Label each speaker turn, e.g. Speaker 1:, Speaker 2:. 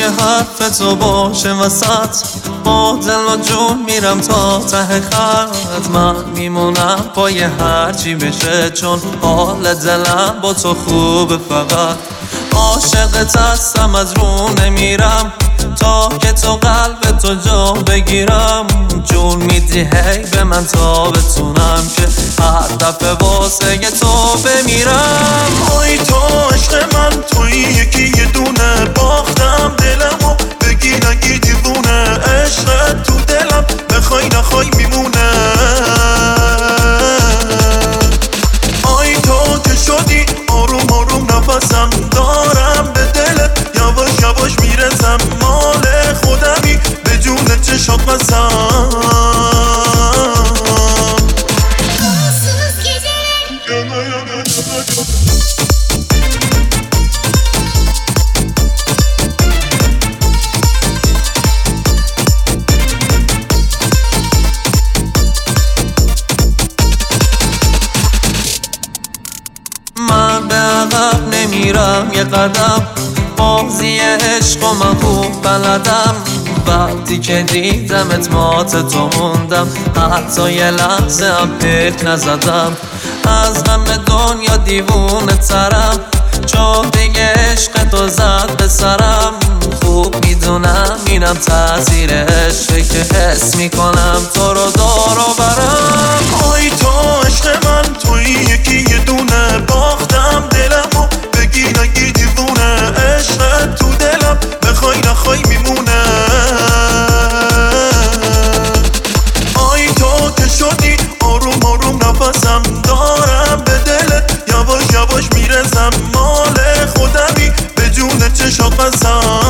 Speaker 1: که حرف تو باشه وسط، با دل و جون میرم تا ته خط. من میمونم پای هرچی بشه، چون حال دلم با تو خوبه. فقط عاشقت هستم، از رو نمیرم تا که تو قلب تو جا بگیرم. جون میدی هی به من تا بتونم که هر دفعه واسه تو بمیرم.
Speaker 2: آی تو عشق من، توی یکی یه دونه، باختم دلمو بگی نگی دیوونه. عشقت تو دلم بخوای نخوای میمونه. آی تو که شدی آروم آروم نفسم دارم، به دلت یواش یواش میرسم. مال خودمی به جون چشات بسم.
Speaker 1: من به عقب نمیرم یه قدم، بازی عشق و من خوب بلدم. وقتی که دیدمت مات تو موندم، حتی یه لحظه هم پیک نزدم. از همه دنیا دیوونه ترم، چون دیگه عشق تو زد به سرم. خوب میدونم اینم تاثیر عشقه که حس میکنم تو رو دار و برم.
Speaker 2: آی تو عشق من، توی یکی یه دونه، باختم دلمو بگی نگی دیوونه. عشقت تو دلم بخوای نخوای میمونه. آی تو که شدی آروم آروم نفسم دارم، به دلت یواش یواش میرسم. مال خودمی به جون چشات بسم.